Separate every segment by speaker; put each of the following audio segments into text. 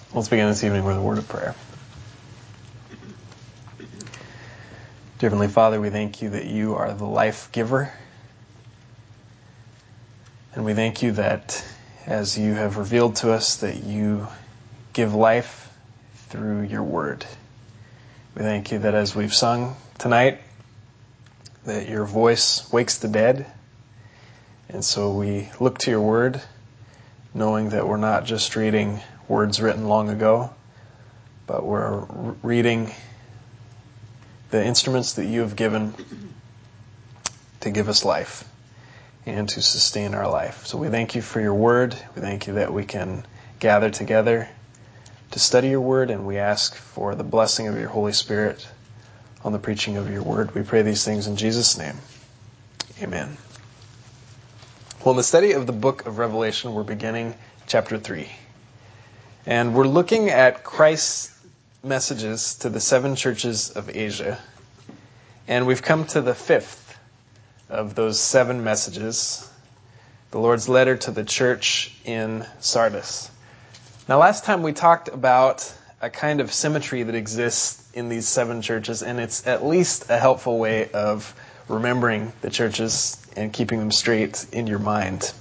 Speaker 1: Let's begin this evening with a word of prayer. Dear Heavenly Father, we thank you that you are the life giver. And we thank you that as you have revealed to us that you give life through your word. We thank you that as we've sung tonight, that your voice wakes the dead. And so we look to your word, knowing that we're not just reading words written long ago, but we're reading the instruments that you have given to give us life and to sustain our life. So we thank you for your word. We thank you that we can gather together to study your word, and we ask for the blessing of your Holy Spirit on the preaching of your word. We pray these things in Jesus' name. Amen. Well, in the study of the book of Revelation, we're beginning chapter 3. And we're looking at Christ's messages to the 7 churches of Asia. And we've come to the 5th of those 7 messages, the Lord's letter to the church in Sardis. Now, last time we talked about a kind of symmetry that exists in these 7 churches, and it's at least a helpful way of remembering the churches and keeping them straight in your mind.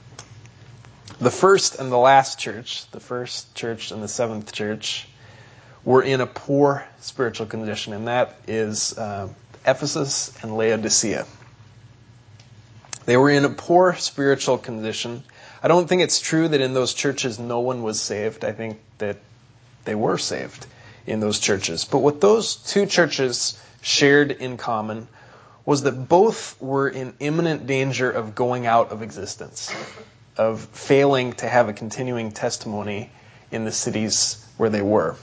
Speaker 1: The first and the last church, the first church and the 7th church, were in a poor spiritual condition, and that is Ephesus and Laodicea. They were in a poor spiritual condition. I don't think it's true that in those churches no one was saved. I think that they were saved in those churches. But what those 2 churches shared in common was that both were in imminent danger of going out of existence, of failing to have a continuing testimony in the cities where they were.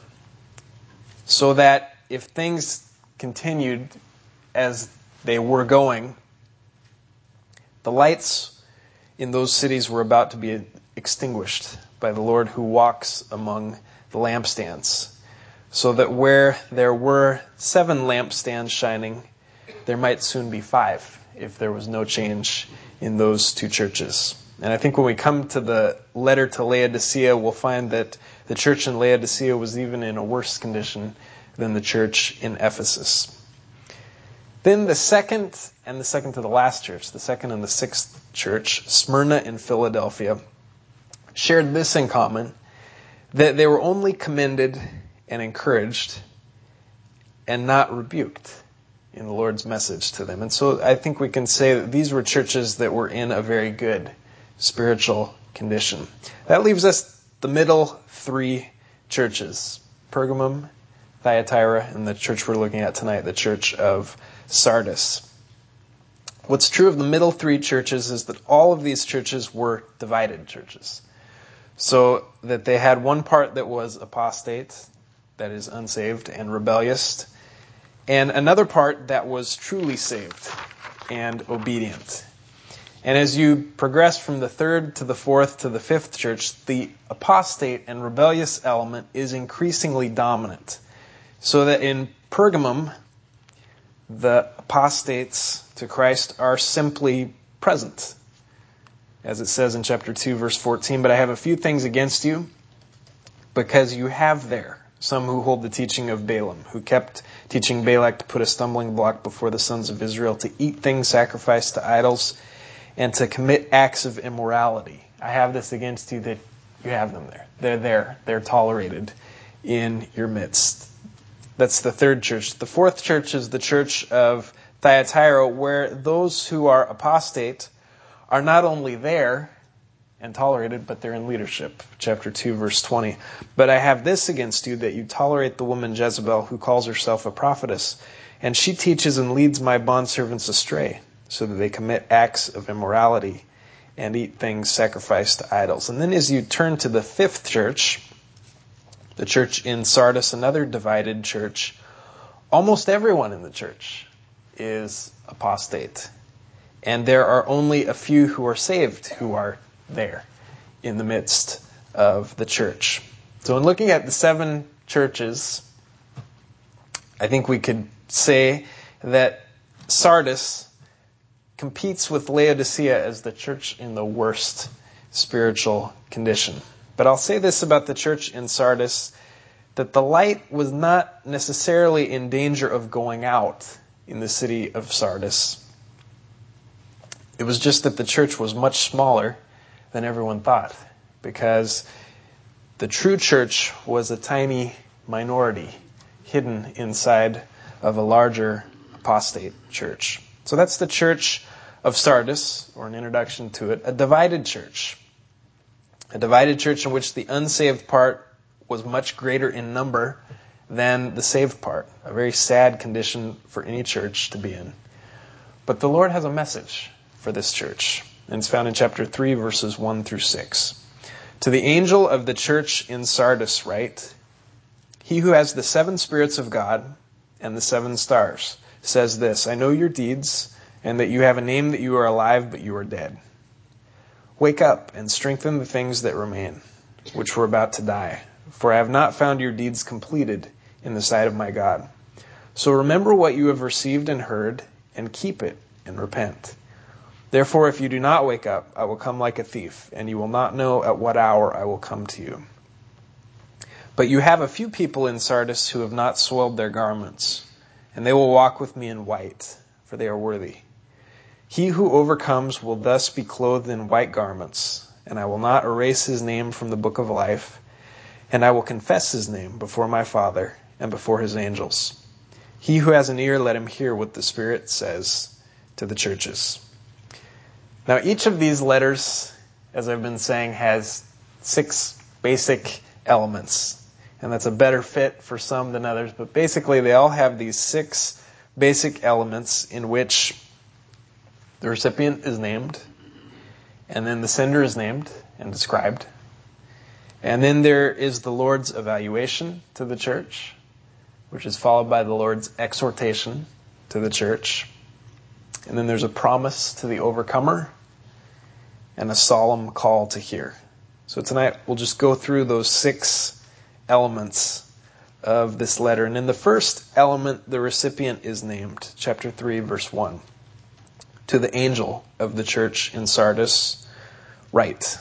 Speaker 1: So that if things continued as they were going, the lights in those cities were about to be extinguished by the Lord who walks among the lampstands. So that where there were 7 lampstands shining, there might soon be 5 if there was no change in those 2 churches. And I think when we come to the letter to Laodicea, we'll find that the church in Laodicea was even in a worse condition than the church in Ephesus. Then the second to the last church, the 2nd and the 6th church, Smyrna and Philadelphia, shared this in common, that they were only commended and encouraged and not rebuked in the Lord's message to them. And so I think we can say that these were churches that were in a very good spiritual condition. That leaves us the middle 3 churches, Pergamum, Thyatira, and the church we're looking at tonight, the church of Sardis. What's true of the middle 3 churches is that all of these churches were divided churches. So that they had one part that was apostate, that is unsaved and rebellious, and another part that was truly saved and obedient. And as you progress from the 3rd to the 4th to the 5th church, the apostate and rebellious element is increasingly dominant. So that in Pergamum, the apostates to Christ are simply present. As it says in chapter 2, verse 14, "But I have a few things against you, because you have there some who hold the teaching of Balaam, who kept teaching Balak to put a stumbling block before the sons of Israel, to eat things sacrificed to idols, and to commit acts of immorality." I have this against you that you have them there. They're there. They're tolerated in your midst. That's the 3rd church. The 4th church is the church of Thyatira, where those who are apostate are not only there and tolerated, but they're in leadership. Chapter 2, verse 20. "But I have this against you, that you tolerate the woman Jezebel, who calls herself a prophetess, and she teaches and leads my bondservants astray, so that they commit acts of immorality and eat things sacrificed to idols." And then as you turn to the 5th church, the church in Sardis, another divided church, almost everyone in the church is apostate. And there are only a few who are saved who are there in the midst of the church. So in looking at the 7 churches, I think we could say that Sardis competes with Laodicea as the church in the worst spiritual condition. But I'll say this about the church in Sardis, that the light was not necessarily in danger of going out in the city of Sardis. It was just that the church was much smaller than everyone thought, because the true church was a tiny minority hidden inside of a larger apostate church. So that's the church of Sardis, or an introduction to it, a divided church. A divided church in which the unsaved part was much greater in number than the saved part. A very sad condition for any church to be in. But the Lord has a message for this church. And it's found in chapter 3, verses 1 through 6. To the angel of the church in Sardis write, He who has the 7 spirits of God and the 7 stars says this, I know your deeds, and that you have a name that you are alive, but you are dead. Wake up and strengthen the things that remain, which were about to die. For I have not found your deeds completed in the sight of my God. So remember what you have received and heard, and keep it, and repent. Therefore, if you do not wake up, I will come like a thief, and you will not know at what hour I will come to you. But you have a few people in Sardis who have not soiled their garments, and they will walk with me in white, for they are worthy. He who overcomes will thus be clothed in white garments, and I will not erase his name from the book of life, and I will confess his name before my Father and before his angels. He who has an ear, let him hear what the Spirit says to the churches. Now, each of these letters, as I've been saying, has 6 basic elements, and that's a better fit for some than others, but basically they all have these 6 basic elements in which the recipient is named, and then the sender is named and described. And then there is the Lord's evaluation to the church, which is followed by the Lord's exhortation to the church. And then there's a promise to the overcomer and a solemn call to hear. So tonight we'll just go through those 6 elements of this letter. And in the first element, the recipient is named. Chapter 3, verse 1. To the angel of the church in Sardis, write.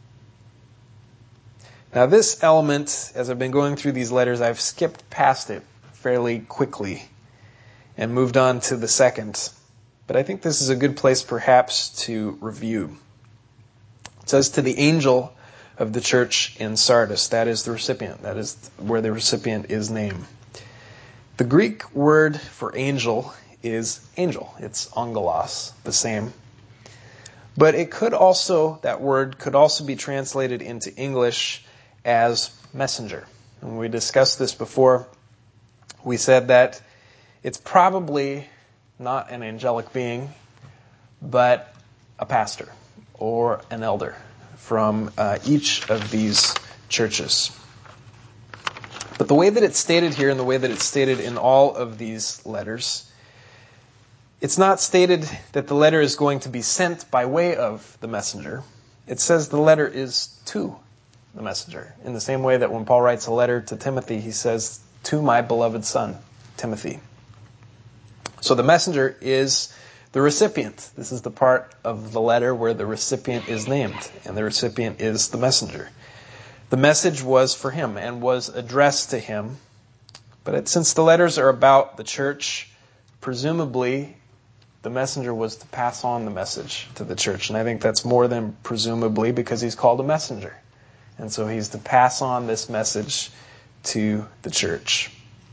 Speaker 1: Now this element, as I've been going through these letters, I've skipped past it fairly quickly and moved on to the second. But I think this is a good place perhaps to review. It says to the angel of the church in Sardis. That is the recipient. That is where the recipient is named. The Greek word for angel is angel. It's angelos, the same. But it could also, that word could also be translated into English as messenger. And when we discussed this before, we said that it's probably not an angelic being, but a pastor or an elder from each of these churches. But the way that it's stated here and the way that it's stated in all of these letters, it's not stated that the letter is going to be sent by way of the messenger. It says the letter is to the messenger. In the same way that when Paul writes a letter to Timothy, he says, to my beloved son, Timothy. So the messenger is the recipient. This is the part of the letter where the recipient is named, and the recipient is the messenger. The message was for him and was addressed to him. But since the letters are about the church, presumably the messenger was to pass on the message to the church. And I think that's more than presumably, because he's called a messenger. And so he's to pass on this message to the church.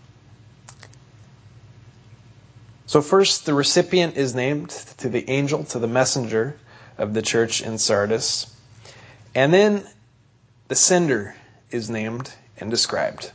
Speaker 1: So first, the recipient is named to the angel, to the messenger of the church in Sardis. And then the sender is named and described.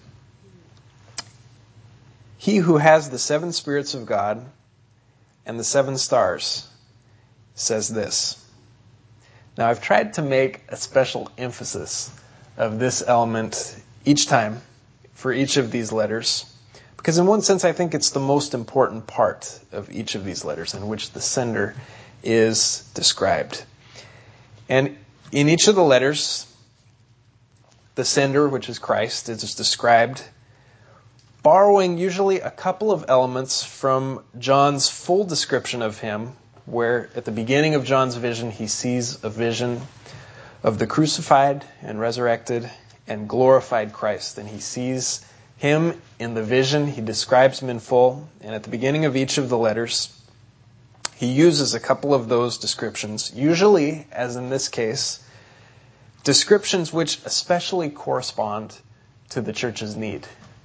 Speaker 1: He who has the 7 spirits of God and the 7 stars says this. Now, I've tried to make a special emphasis of this element each time for each of these letters, because in one sense I think it's the most important part of each of these letters in which the sender is described. And in each of the letters, the sender, which is Christ, is described borrowing usually a couple of elements from John's full description of him, where at the beginning of John's vision he sees a vision of the crucified and resurrected and glorified Christ. And he sees him in the vision. He describes him in full. And at the beginning of each of the letters, he uses a couple of those descriptions, usually, as in this case, descriptions which especially correspond to the church's need.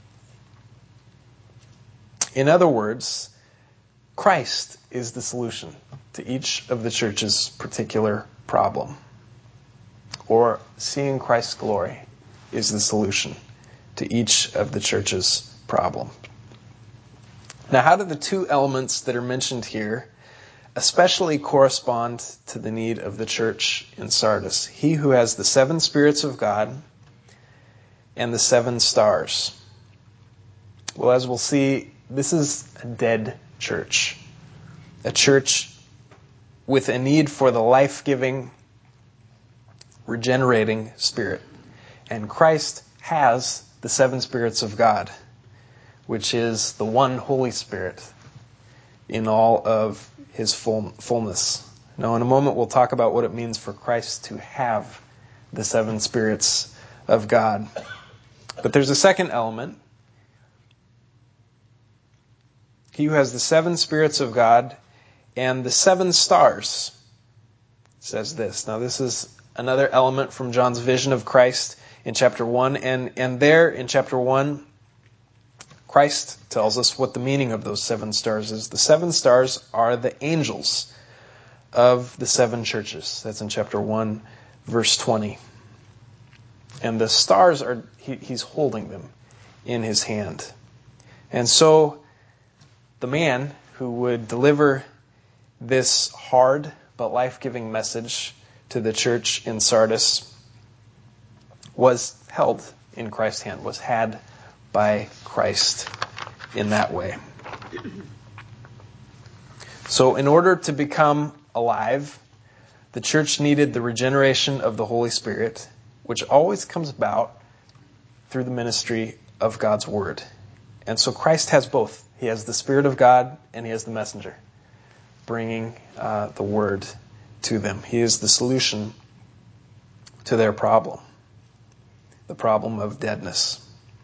Speaker 1: In other words, Christ is the solution to each of the church's particular problem. Or seeing Christ's glory is the solution to each of the church's problem. Now, how do the two elements that are mentioned here especially correspond to the need of the church in Sardis? He who has the 7 spirits of God and the 7 stars. Well, as we'll see, this is a dead church. A church with a need for the life-giving, regenerating Spirit. And Christ has the 7 spirits of God, which is the one Holy Spirit in all of his fullness. Now, in a moment, we'll talk about what it means for Christ to have the 7 spirits of God. But there's a second element. He who has the 7 spirits of God and the 7 stars says this. Now, this is another element from John's vision of Christ in chapter 1. And there in chapter 1, Christ tells us what the meaning of those 7 stars is. The 7 stars are the angels of the 7 churches. That's in chapter 1, verse 20. And the stars are, he's holding them in his hand. And so the man who would deliver this hard but life-giving message to the church in Sardis was held in Christ's hand, was had by Christ in that way. So in order to become alive, the church needed the regeneration of the Holy Spirit, which always comes about through the ministry of God's Word. And so Christ has both. He has the Spirit of God and he has the messenger, bringing the Word to them. He is the solution to their problem, the problem of deadness.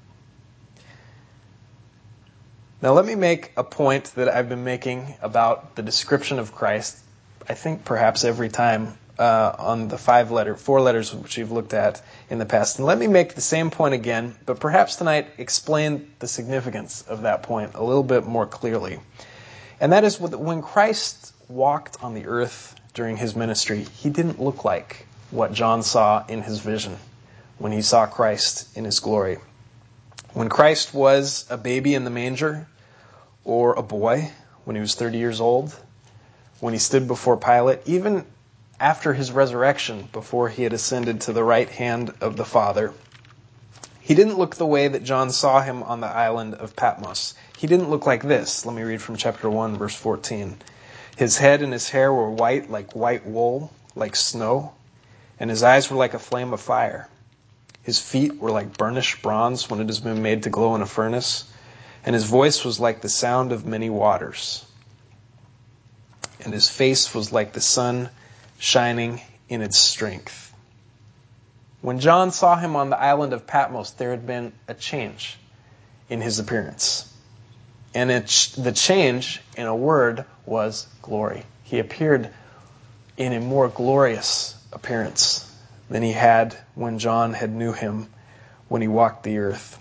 Speaker 1: Now let me make a point that I've been making about the description of Christ, I think perhaps every time on the 4 letters which we've looked at in the past. And let me make the same point again, but perhaps tonight explain the significance of that point a little bit more clearly. And that is when Christ walked on the earth during his ministry, he didn't look like what John saw in his vision when he saw Christ in his glory. When Christ was a baby in the manger, or a boy when he was 30 years old, when he stood before Pilate, even after his resurrection, before he had ascended to the right hand of the Father, he didn't look the way that John saw him on the island of Patmos. He didn't look like this. Let me read from chapter 1, verse 14. His head and his hair were white like white wool, like snow, and his eyes were like a flame of fire. His feet were like burnished bronze when it has been made to glow in a furnace, and his voice was like the sound of many waters. And his face was like the sun shining in its strength. When John saw him on the island of Patmos, there had been a change in his appearance. And the change, in a word, was glory. He appeared in a more glorious appearance than he had when John had knew him when he walked the earth.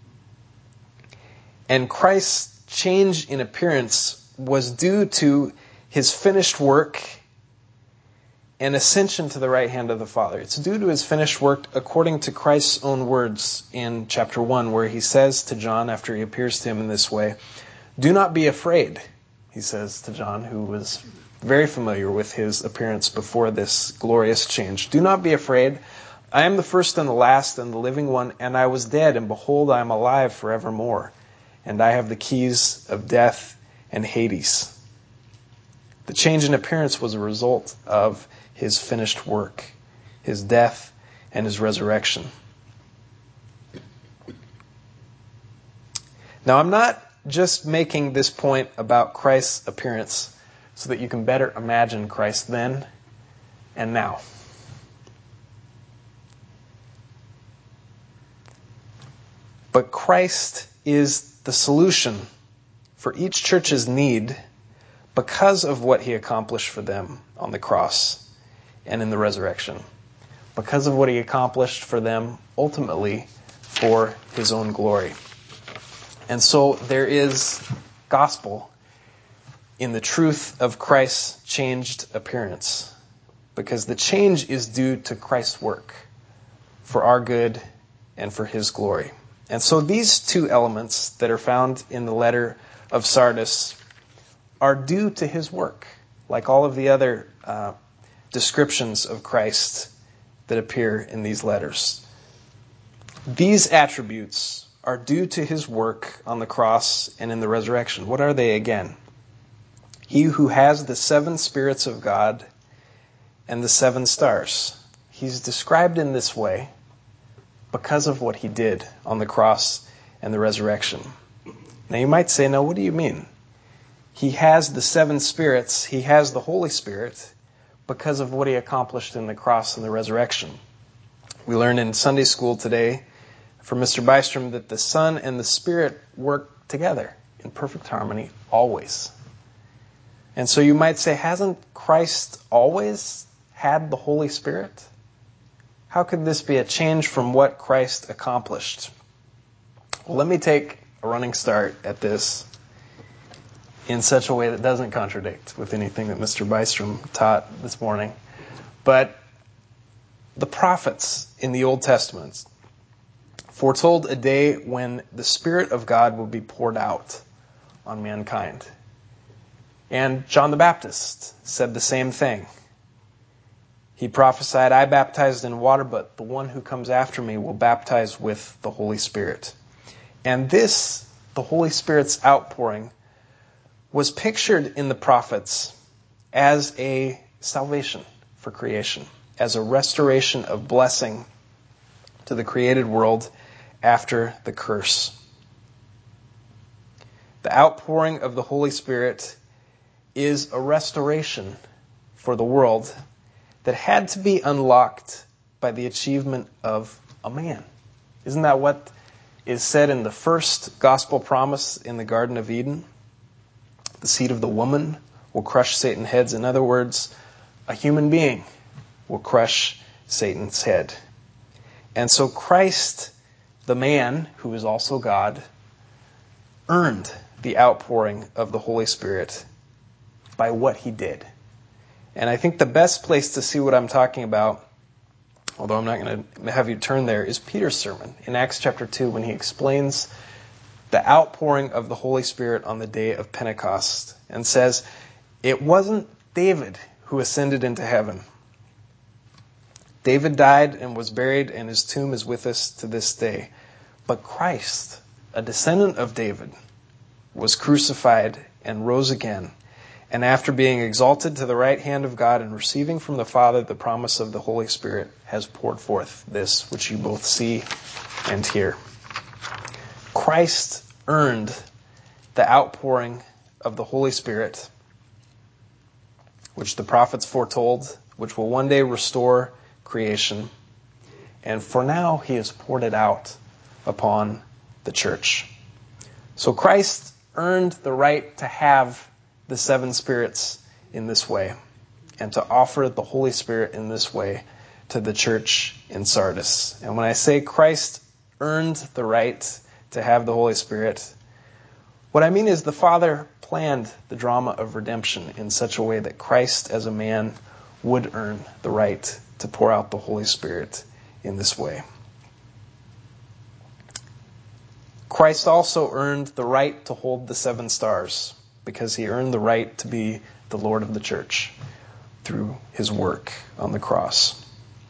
Speaker 1: And Christ's change in appearance was due to his finished work and ascension to the right hand of the Father. It's due to his finished work according to Christ's own words in chapter 1, where he says to John, after he appears to him in this way, "Do not be afraid," he says to John, who was very familiar with his appearance before this glorious change. "Do not be afraid. I am the first and the last and the living one, and I was dead, and behold, I am alive forevermore. And I have the keys of death and Hades." The change in appearance was a result of his finished work, his death and his resurrection. Now, I'm not just making this point about Christ's appearance so that you can better imagine Christ then and now. But Christ is the solution for each church's need because of what he accomplished for them on the cross and in the resurrection. Because of what he accomplished for them ultimately for his own glory. And so there is gospel in the truth of Christ's changed appearance, because the change is due to Christ's work for our good and for his glory. And so these two elements that are found in the letter of Sardis are due to his work, like all of the other descriptions of Christ that appear in these letters. These attributes are due to his work on the cross and in the resurrection. What are they again? He who has the 7 spirits of God and the 7 stars. He's described in this way because of what he did on the cross and the resurrection. Now you might say, no, what do you mean? He has the 7 spirits, he has the Holy Spirit because of what he accomplished in the cross and the resurrection. We learned in Sunday school today from Mr. Bystrom that the Son and the Spirit work together in perfect harmony always. And so you might say, hasn't Christ always had the Holy Spirit? How could this be a change from what Christ accomplished? Well, let me take a running start at this in such a way that doesn't contradict with anything that Mr. Bystrom taught this morning. But the prophets in the Old Testament foretold a day when the Spirit of God will be poured out on mankind. And John the Baptist said the same thing. He prophesied, I baptized in water, but the one who comes after me will baptize with the Holy Spirit. And this, the Holy Spirit's outpouring, was pictured in the prophets as a salvation for creation, as a restoration of blessing to the created world after the curse. The outpouring of the Holy Spirit is a restoration for the world that had to be unlocked by the achievement of a man. Isn't that what is said in the first gospel promise in the Garden of Eden? The seed of the woman will crush Satan's heads. In other words, a human being will crush Satan's head. And so Christ, the man who is also God, earned the outpouring of the Holy Spirit by what he did. And I think the best place to see what I'm talking about, although I'm not going to have you turn there, is Peter's sermon in Acts chapter 2 when he explains the outpouring of the Holy Spirit on the day of Pentecost and says, it wasn't David who ascended into heaven. David died and was buried, and his tomb is with us to this day. But Christ, a descendant of David, was crucified and rose again. And after being exalted to the right hand of God and receiving from the Father the promise of the Holy Spirit, has poured forth this which you both see and hear. Christ earned the outpouring of the Holy Spirit, which the prophets foretold, which will one day restore creation. And for now, he has poured it out upon the church. So Christ earned the right to have the 7 spirits in this way and to offer the Holy Spirit in this way to the church in Sardis. And when I say Christ earned the right to have the Holy Spirit, what I mean is the Father planned the drama of redemption in such a way that Christ as a man would earn the right to pour out the Holy Spirit in this way. Christ also earned the right to hold the 7 stars because he earned the right to be the Lord of the church through his work on the cross.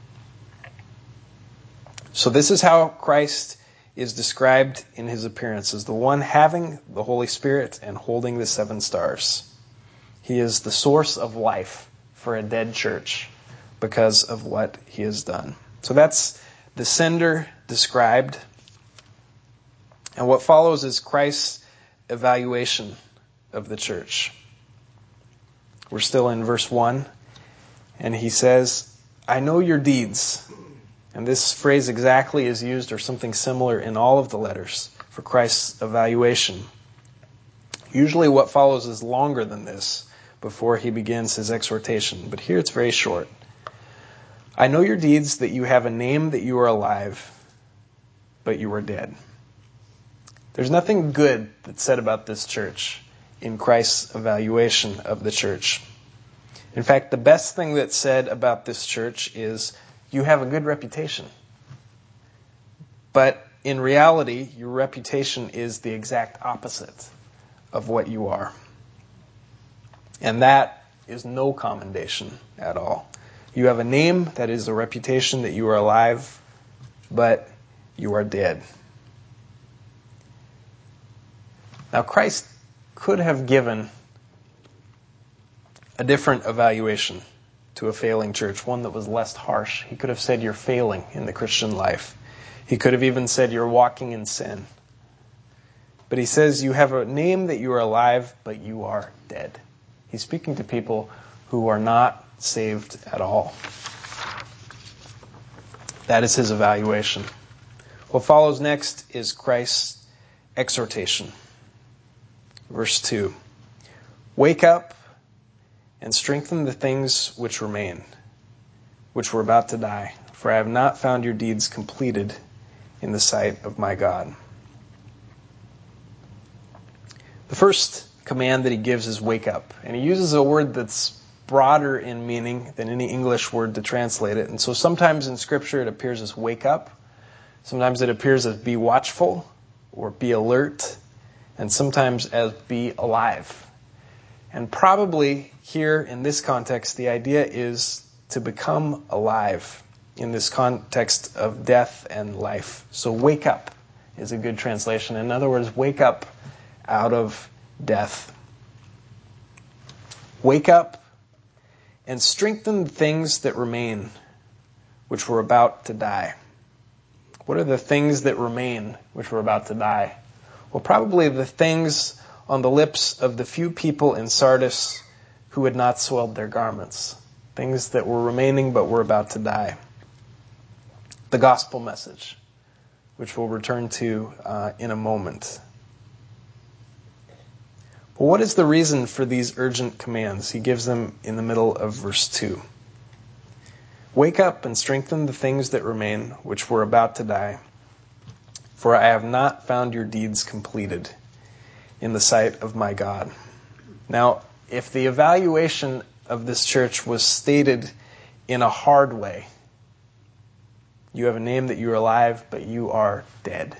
Speaker 1: So this is how Christ is described in his appearance as the one having the Holy Spirit and holding the 7 stars. He is the source of life for a dead church because of what he has done. So that's the sender described. And what follows is Christ's evaluation of the church. We're still in verse 1, and he says, I know your deeds, And this phrase exactly is used, or something similar, in all of the letters for Christ's evaluation. Usually what follows is longer than this before he begins his exhortation, but here it's very short. I know your deeds, that you have a name, that you are alive, but you are dead. There's nothing good that's said about this church in Christ's evaluation of the church. In fact, the best thing that's said about this church is, you have a good reputation. But in reality, your reputation is the exact opposite of what you are. And that is no commendation at all. You have a name, that is a reputation, that you are alive, but you are dead. Now, Christ could have given a different evaluation to a failing church, one that was less harsh. He could have said, you're failing in the Christian life. He could have even said, you're walking in sin. But he says, you have a name, that you are alive, but you are dead. He's speaking to people who are not saved at all. That is his evaluation. What follows next is Christ's exhortation. Verse 2. Wake up and strengthen the things which remain, which were about to die, for I have not found your deeds completed in the sight of my God. The first command that he gives is wake up. And he uses a word that's broader in meaning than any English word to translate it. And so sometimes in Scripture it appears as wake up. Sometimes it appears as be watchful or be alert. And sometimes as be alive. And probably here in this context, the idea is to become alive in this context of death and life. So wake up is a good translation. In other words, wake up out of death. Wake up and strengthen the things that remain, which were about to die. What are the things that remain, which were about to die? Well, probably the things on the lips of the few people in Sardis who had not soiled their garments. Things that were remaining but were about to die. The gospel message, which we'll return to in a moment. Well, what is the reason for these urgent commands? He gives them in the middle of verse 2. Wake up and strengthen the things that remain, which were about to die, for I have not found your deeds completed in the sight of my God. Now, if the evaluation of this church was stated in a hard way, you have a name, that you are alive, but you are dead.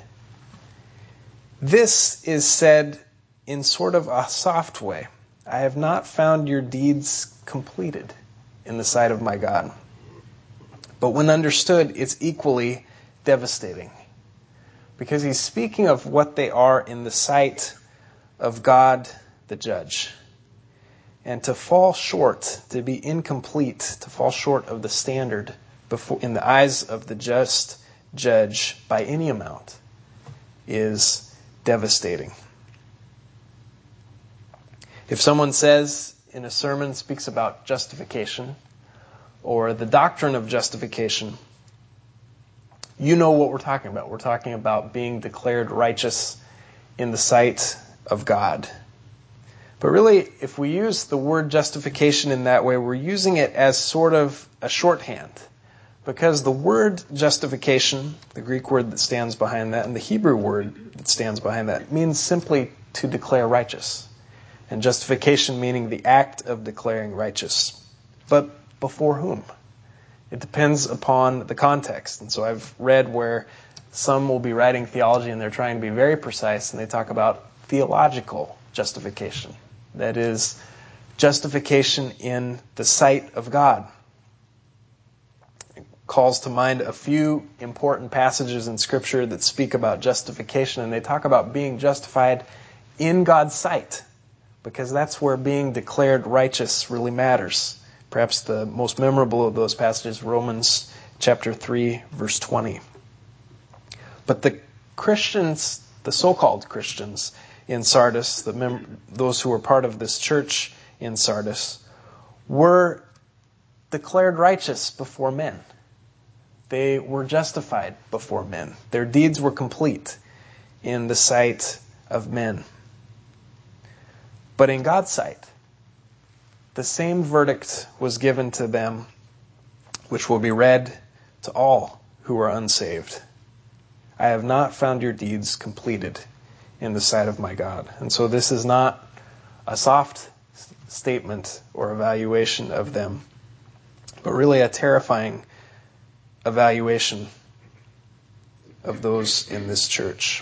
Speaker 1: This is said in sort of a soft way. I have not found your deeds completed in the sight of my God. But when understood, it's equally devastating. Because he's speaking of what they are in the sight of God the judge. And to fall short, to be incomplete, to fall short of the standard before in the eyes of the just judge by any amount is devastating. If someone says in a sermon, speaks about justification or the doctrine of justification, you know what we're talking about. We're talking about being declared righteous in the sight of God. But really, if we use the word justification in that way, we're using it as sort of a shorthand. Because the word justification, the Greek word that stands behind that, and the Hebrew word that stands behind that, means simply to declare righteous. And justification meaning the act of declaring righteous. But before whom? It depends upon the context. And so I've read where some will be writing theology and they're trying to be very precise, and they talk about theological justification. That is, justification in the sight of God. It calls to mind a few important passages in Scripture that speak about justification, and they talk about being justified in God's sight, because that's where being declared righteous really matters. Perhaps the most memorable of those passages, Romans chapter 3, verse 20. But the Christians, the so-called Christians in Sardis, those who were part of this church in Sardis, were declared righteous before men. They were justified before men. Their deeds were complete in the sight of men. But in God's sight, the same verdict was given to them, which will be read to all who are unsaved. I have not found your deeds completed in the sight of my God. And so this is not a soft statement or evaluation of them, but really a terrifying evaluation of those in this church.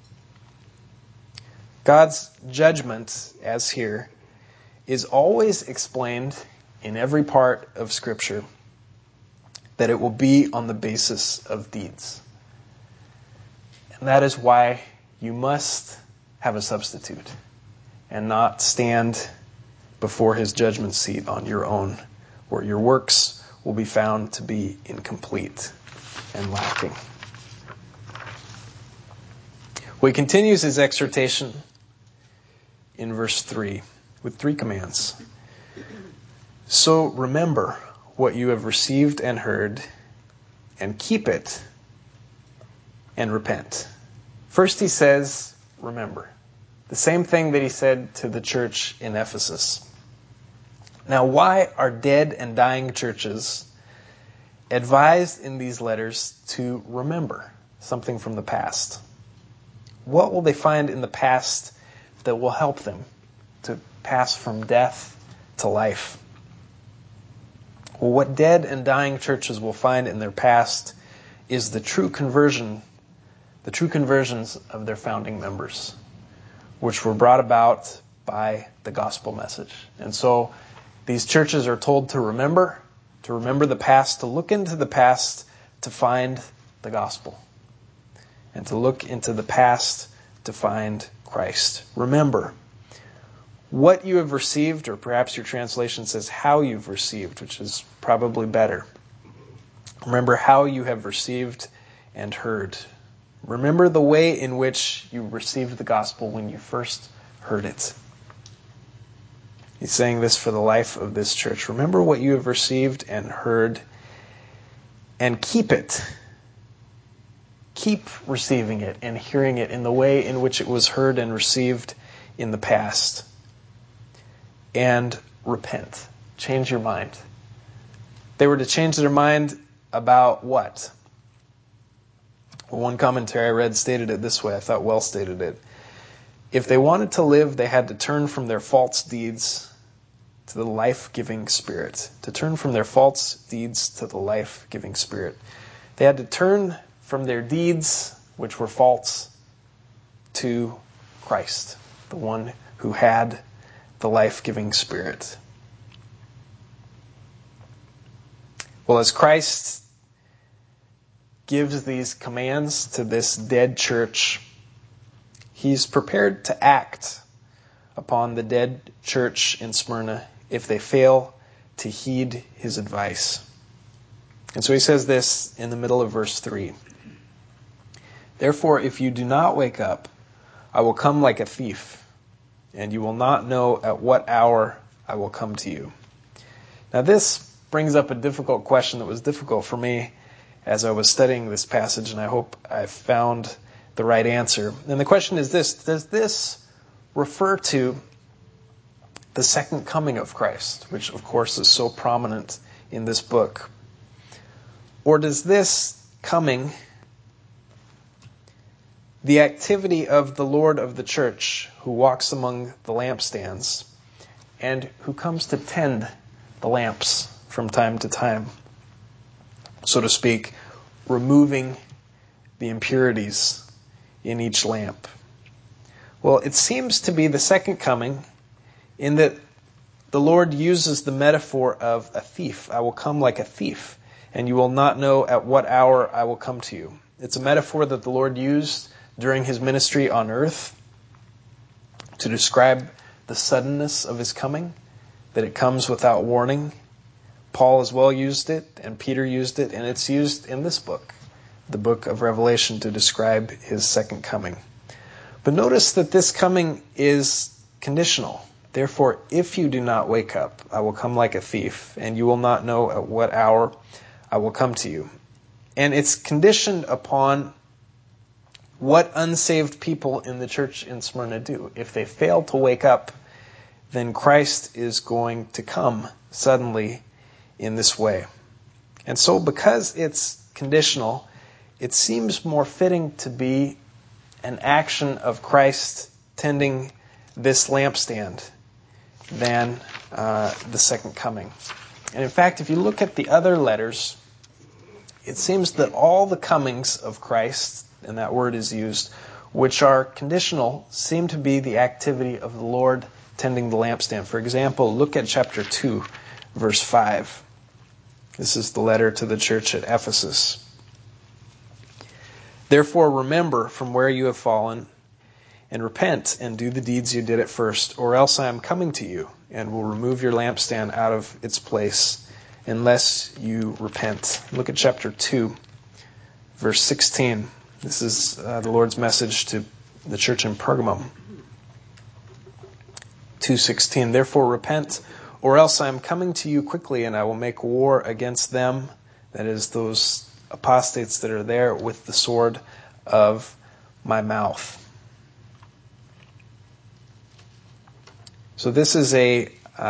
Speaker 1: God's judgment, as here, is always explained in every part of Scripture that it will be on the basis of deeds. And that is why you must have a substitute and not stand before his judgment seat on your own, where your works will be found to be incomplete and lacking. Well, he continues his exhortation in verse 3 with 3 commands. So remember what you have received and heard, and keep it, and repent. First he says, remember. The same thing that he said to the church in Ephesus. Now, why are dead and dying churches advised in these letters to remember something from the past? What will they find in the past that will help them to pass from death to life? Well, what dead and dying churches will find in their past is the true conversions of their founding members, which were brought about by the gospel message. And so these churches are told to remember the past, to look into the past to find the gospel, and to look into the past to find Christ. Remember what you have received, or perhaps your translation says how you've received, which is probably better. Remember how you have received and heard. Remember the way in which you received the gospel when you first heard it. He's saying this for the life of this church. Remember what you have received and heard, and keep it. Keep receiving it and hearing it in the way in which it was heard and received in the past. And repent. Change your mind. They were to change their mind about what? Well, one commentary I read stated it this way. I thought well stated it. If they wanted to live, they had to turn from their false deeds to the life-giving Spirit. To turn from their false deeds to the life-giving Spirit. They had to turn from their deeds, which were false, to Christ, the one who had the life-giving Spirit. Well, as Christ gives these commands to this dead church, he's prepared to act upon the dead church in Smyrna if they fail to heed his advice. And so he says this in the middle of verse 3. Therefore, if you do not wake up, I will come like a thief, and you will not know at what hour I will come to you. Now this brings up a difficult question that was difficult for me as I was studying this passage, and I hope I found the right answer. And the question is this: does this refer to the second coming of Christ, which of course is so prominent in this book? Or does this coming, the activity of the Lord of the church who walks among the lampstands and who comes to tend the lamps from time to time, so to speak, removing the impurities in each lamp? Well, it seems to be the second coming in that the Lord uses the metaphor of a thief. I will come like a thief, and you will not know at what hour I will come to you. It's a metaphor that the Lord used during his ministry on earth to describe the suddenness of his coming, that it comes without warning. Paul as well used it, and Peter used it, and it's used in this book, the book of Revelation, to describe his second coming. But notice that this coming is conditional. Therefore, if you do not wake up, I will come like a thief, and you will not know at what hour I will come to you. And it's conditioned upon what unsaved people in the church in Smyrna do. If they fail to wake up, then Christ is going to come suddenly in this way. And so because it's conditional, it seems more fitting to be an action of Christ tending this lampstand than the second coming. And in fact, if you look at the other letters, it seems that all the comings of Christ, and that word is used, which are conditional, seem to be the activity of the Lord tending the lampstand. For example, look at chapter 2, verse 5. This is the letter to the church at Ephesus. Therefore remember from where you have fallen, and repent and do the deeds you did at first, or else I am coming to you and will remove your lampstand out of its place unless you repent. Look at chapter 2, verse 16. This is the Lord's message to the church in Pergamum. 2:16. Therefore repent, or else I am coming to you quickly, and I will make war against them, that is, those apostates that are there, with the sword of my mouth. So this is a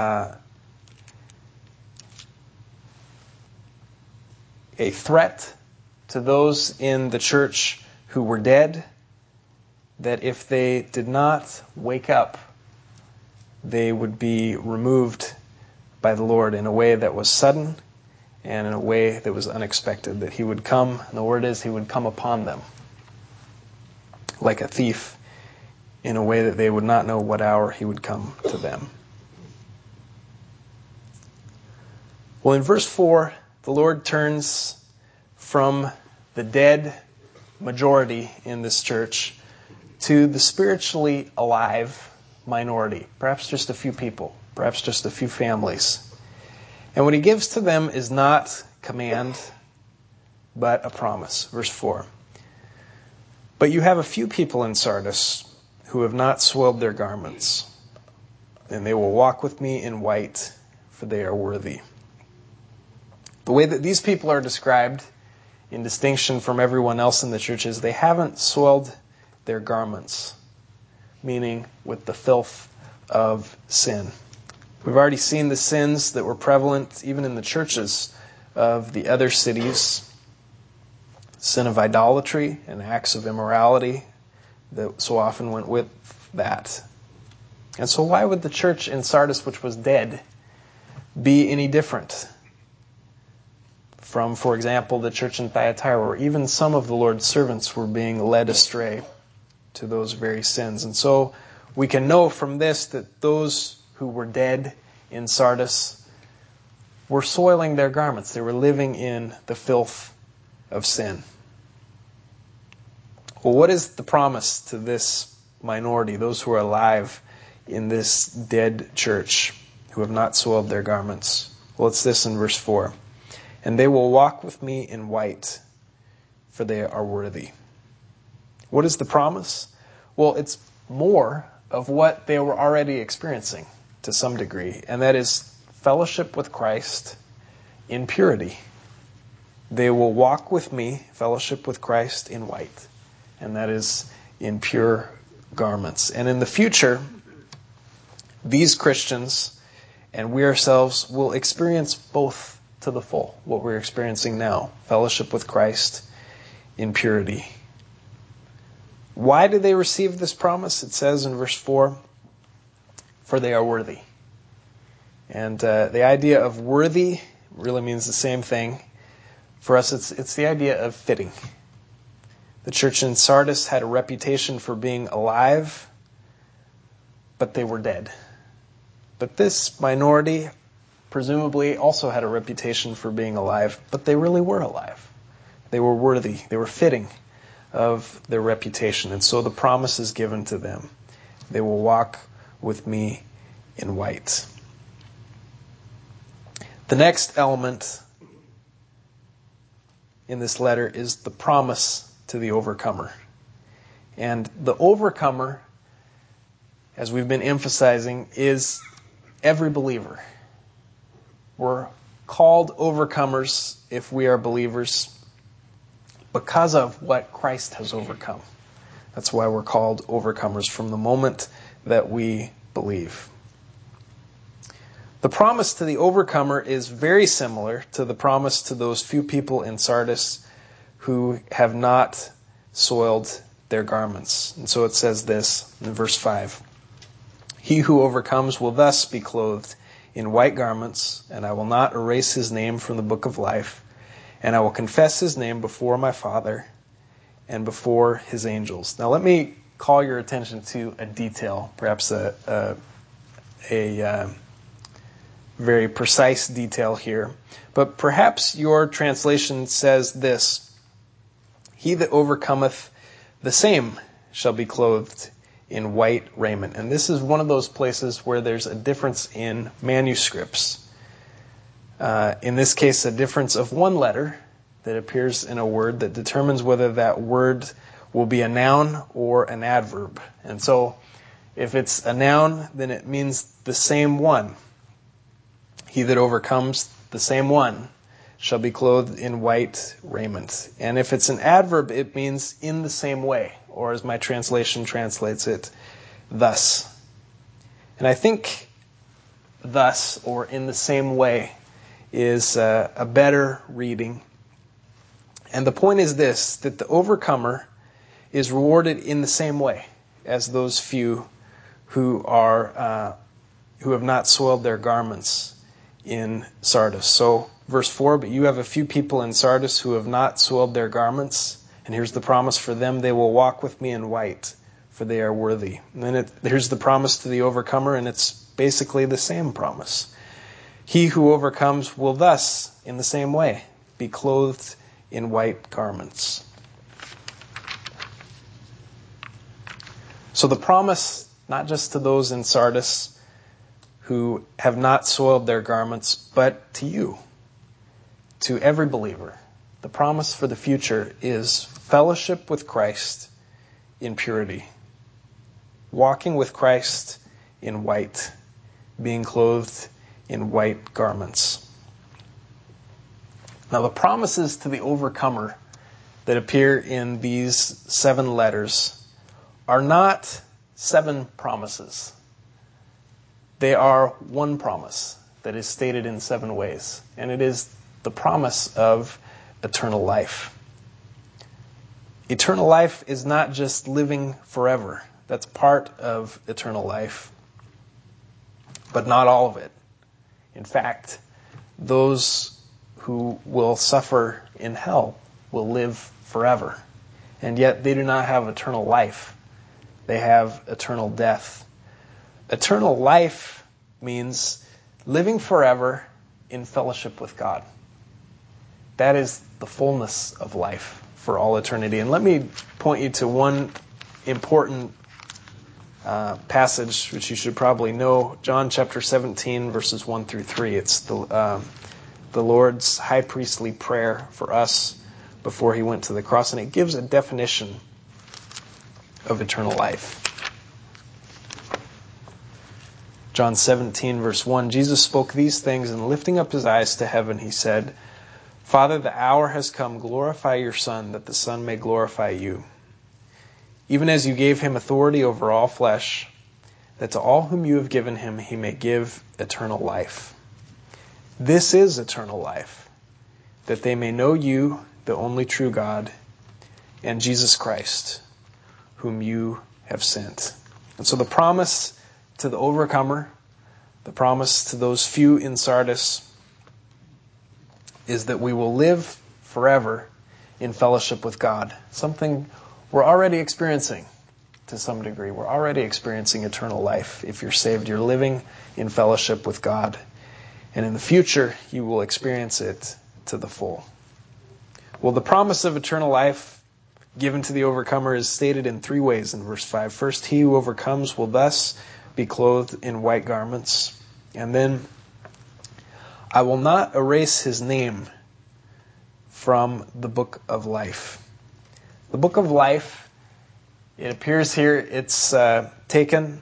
Speaker 1: threat to those in the church who were dead, that if they did not wake up, they would be removed by the Lord in a way that was sudden and in a way that was unexpected, that he would come, and the word is he would come upon them like a thief in a way that they would not know what hour he would come to them. Well, in verse 4, the Lord turns from the dead majority in this church to the spiritually alive minority, perhaps just a few people, perhaps just a few families. And what he gives to them is not command, but a promise. Verse 4. But you have a few people in Sardis who have not soiled their garments, and they will walk with me in white, for they are worthy. The way that these people are described, in distinction from everyone else in the church, is they haven't soiled their garments, meaning with the filth of sin. We've already seen the sins that were prevalent even in the churches of the other cities. Sin of idolatry and acts of immorality that so often went with that. And so why would the church in Sardis, which was dead, be any different from, for example, the church in Thyatira, where even some of the Lord's servants were being led astray to those very sins? And so we can know from this that those who were dead in Sardis were soiling their garments. They were living in the filth of sin. Well, what is the promise to this minority, those who are alive in this dead church, who have not soiled their garments? Well, it's this in verse 4. And they will walk with me in white, for they are worthy. What is the promise? Well, it's more of what they were already experiencing to some degree, and that is fellowship with Christ in purity. They will walk with me, fellowship with Christ in white, and that is in pure garments. And in the future, these Christians and we ourselves will experience both to the full, what we're experiencing now, fellowship with Christ in purity. Why do they receive this promise? It says in verse 4, for they are worthy. And the idea of worthy really means the same thing. For us, it's the idea of fitting. The church in Sardis had a reputation for being alive, but they were dead. But this minority presumably also had a reputation for being alive, but they really were alive. They were worthy. They were fitting of their reputation. And so the promise is given to them. They will walk with me in white. The next element in this letter is the promise to the overcomer. And the overcomer, as we've been emphasizing, is every believer. We're called overcomers if we are believers. because of what Christ has overcome. That's why we're called overcomers from the moment that we believe. The promise to the overcomer is very similar to the promise to those few people in Sardis who have not soiled their garments. And so it says this in verse 5. He who overcomes will thus be clothed in white garments, and I will not erase his name from the book of life, and I will confess his name before my Father and before his angels. Now let me call your attention to a detail, perhaps a very precise detail here. But perhaps your translation says this: He that overcometh, the same shall be clothed in white raiment. And this is one of those places where there's a difference in manuscripts. In this case, a difference of one letter that appears in a word that determines whether that word will be a noun or an adverb. And so, if it's a noun, then it means the same one. He that overcomes, the same one, shall be clothed in white raiment. And if it's an adverb, it means in the same way, or as my translation translates it, thus. And I think thus, or in the same way, is a better reading. And the point is this, that the overcomer is rewarded in the same way as those few who have not soiled their garments in Sardis. So, verse 4, but you have a few people in Sardis who have not soiled their garments, and here's the promise for them: they will walk with me in white, for they are worthy. And then here's the promise to the overcomer, and it's basically the same promise. He who overcomes will thus, in the same way, be clothed in white garments. So the promise, not just to those in Sardis who have not soiled their garments, but to you, to every believer. The promise for the future is fellowship with Christ in purity, walking with Christ in white, being clothed in white garments. Now, the promises to the overcomer that appear in these 7 letters are not 7 promises. They are one promise that is stated in 7 ways, and it is the promise of eternal life. Eternal life is not just living forever. That's part of eternal life, but not all of it. In fact, those who will suffer in hell will live forever, and yet they do not have eternal life. They have eternal death. Eternal life means living forever in fellowship with God. That is the fullness of life for all eternity. And let me point you to one important passage which you should probably know. John chapter 17, verses 1 through 3. It's the Lord's high priestly prayer for us before he went to the cross, and it gives a definition of eternal life. John 17, verse 1, Jesus spoke these things, and lifting up his eyes to heaven, he said, Father, the hour has come. Glorify your Son, that the Son may glorify you. Even as you gave him authority over all flesh, that to all whom you have given him, he may give eternal life. This is eternal life, that they may know you, the only true God, and Jesus Christ, whom you have sent. And so the promise to the overcomer, the promise to those few in Sardis, is that we will live forever in fellowship with God. Something we're already experiencing to some degree. We're already experiencing eternal life. If you're saved, you're living in fellowship with God. And in the future, you will experience it to the full. Well, the promise of eternal life given to the overcomer is stated in 3 ways in verse 5. First, he who overcomes will thus be clothed in white garments. And then, I will not erase his name from the book of life. The book of life, it appears here, it's taken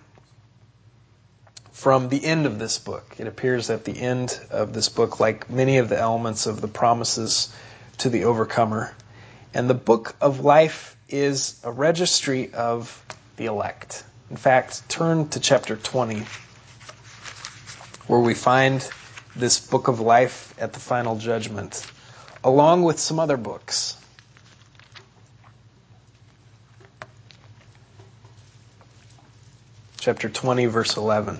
Speaker 1: from the end of this book. It appears at the end of this book, like many of the elements of the promises to the overcomer. And the book of life is a registry of the elect. In fact, turn to chapter 20, where we find this book of life at the final judgment, along with some other books. Chapter 20, verse 11.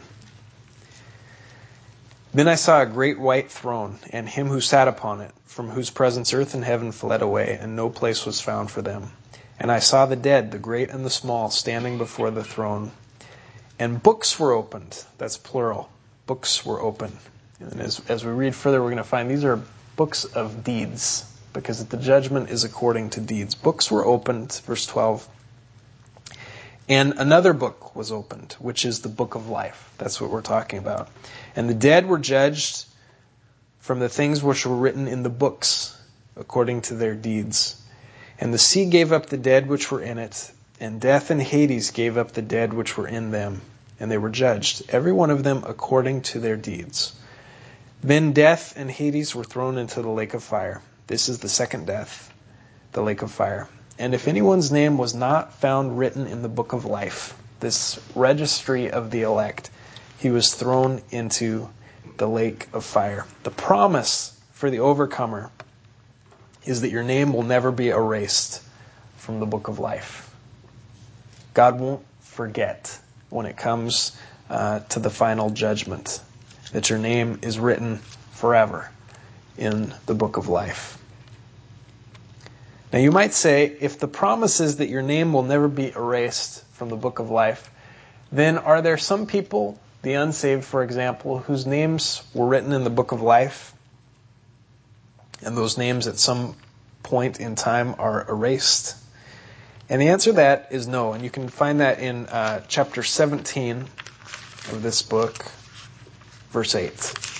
Speaker 1: Then I saw a great white throne, and him who sat upon it, from whose presence earth and heaven fled away, and no place was found for them. And I saw the dead, the great and the small, standing before the throne. And books were opened. That's plural. Books were opened. And as we read further, we're going to find these are books of deeds, because the judgment is according to deeds. Books were opened, verse 12. And another book was opened, which is the book of life. That's what we're talking about. And the dead were judged from the things which were written in the books, according to their deeds. And the sea gave up the dead which were in it, and death and Hades gave up the dead which were in them, and they were judged, every one of them according to their deeds. Then death and Hades were thrown into the lake of fire. This is the second death, the lake of fire. And if anyone's name was not found written in the book of life, this registry of the elect, he was thrown into the lake of fire. The promise for the overcomer is that your name will never be erased from the book of life. God won't forget when it comes to the final judgment that your name is written forever in the book of life. Now you might say, if the promise is that your name will never be erased from the book of life, then are there some people, the unsaved for example, whose names were written in the book of life, and those names at some point in time are erased? And the answer to that is no. And you can find that in chapter 17 of this book, verse 8.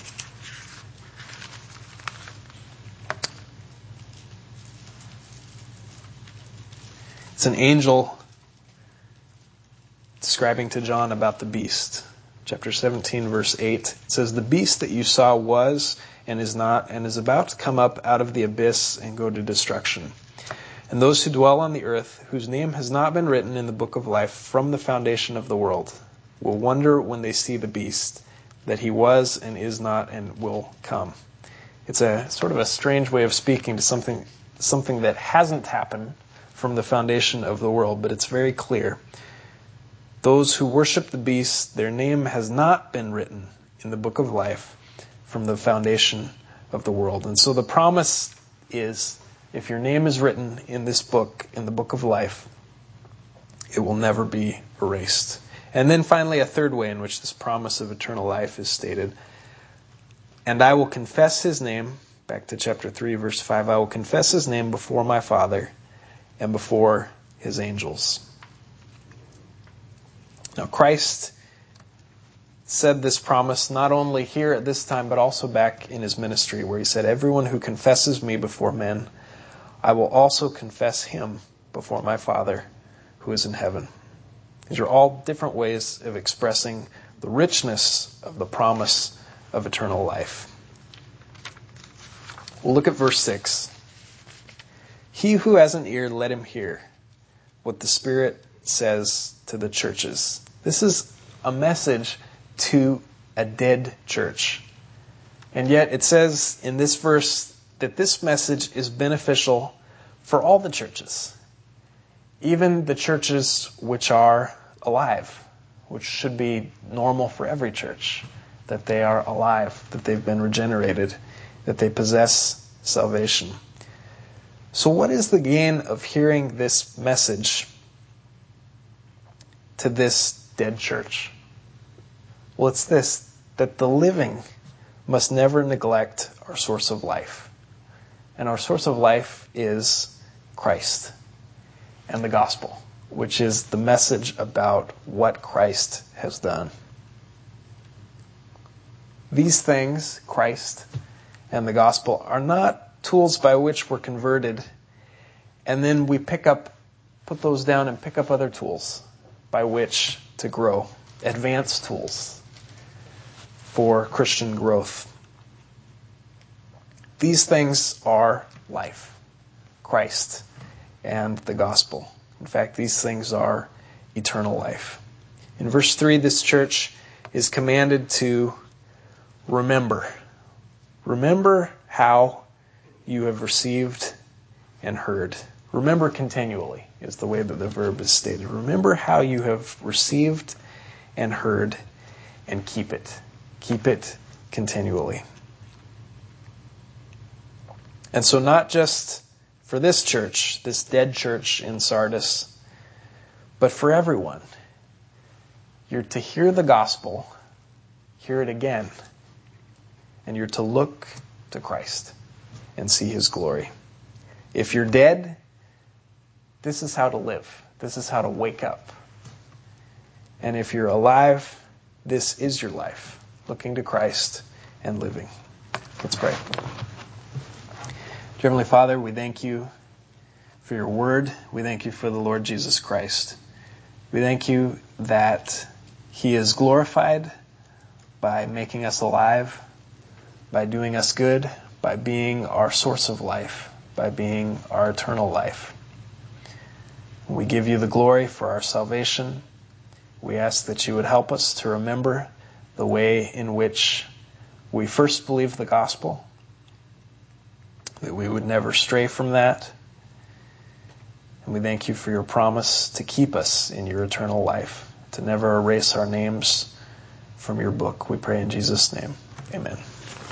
Speaker 1: It's an angel describing to John about the beast. Chapter 17, verse 8. It says, "The beast that you saw was and is not and is about to come up out of the abyss and go to destruction. And those who dwell on the earth, whose name has not been written in the book of life from the foundation of the world, will wonder when they see the beast, that he was and is not and will come." It's a sort of a strange way of speaking to something that hasn't happened from the foundation of the world, but it's very clear. Those who worship the beast, their name has not been written in the book of life from the foundation of the world. And so the promise is, if your name is written in this book, in the book of life, it will never be erased. And then finally, a third way in which this promise of eternal life is stated. "And I will confess his name," back to chapter 3, verse 5, "I will confess his name before my Father and before his angels." Now, Christ said this promise not only here at this time, but also back in his ministry, where he said, "Everyone who confesses me before men, I will also confess him before my Father who is in heaven." These are all different ways of expressing the richness of the promise of eternal life. We'll look at verse 6. "He who has an ear, let him hear what the Spirit says to the churches." This is a message to a dead church. And yet it says in this verse that this message is beneficial for all the churches, even the churches which are alive, which should be normal for every church, that they are alive, that they've been regenerated, that they possess salvation. So what is the gain of hearing this message to this dead church? Well, it's this, that the living must never neglect our source of life. And our source of life is Christ and the gospel, which is the message about what Christ has done. These things, Christ and the gospel, are not tools by which we're converted and then we put those down and pick up other tools by which to grow, advanced tools for Christian growth. These things are life, Christ and the gospel. In fact, these things are eternal life. In verse 3, this church is commanded to remember. Remember how you have received and heard. Remember continually is the way that the verb is stated. Remember how you have received and heard, and keep it. Keep it continually. And so not just for this church, this dead church in Sardis, but for everyone. You're to hear the gospel, hear it again, and you're to look to Christ and see His glory. If you're dead, this is how to live. This is how to wake up. And if you're alive, this is your life, looking to Christ and living. Let's pray. Dear Heavenly Father, we thank you for your word. We thank you for the Lord Jesus Christ. We thank you that He is glorified by making us alive, by doing us good, by being our source of life, by being our eternal life. We give you the glory for our salvation. We ask that you would help us to remember the way in which we first believed the gospel, that we would never stray from that. And we thank you for your promise to keep us in your eternal life, to never erase our names from your book. We pray in Jesus' name. Amen.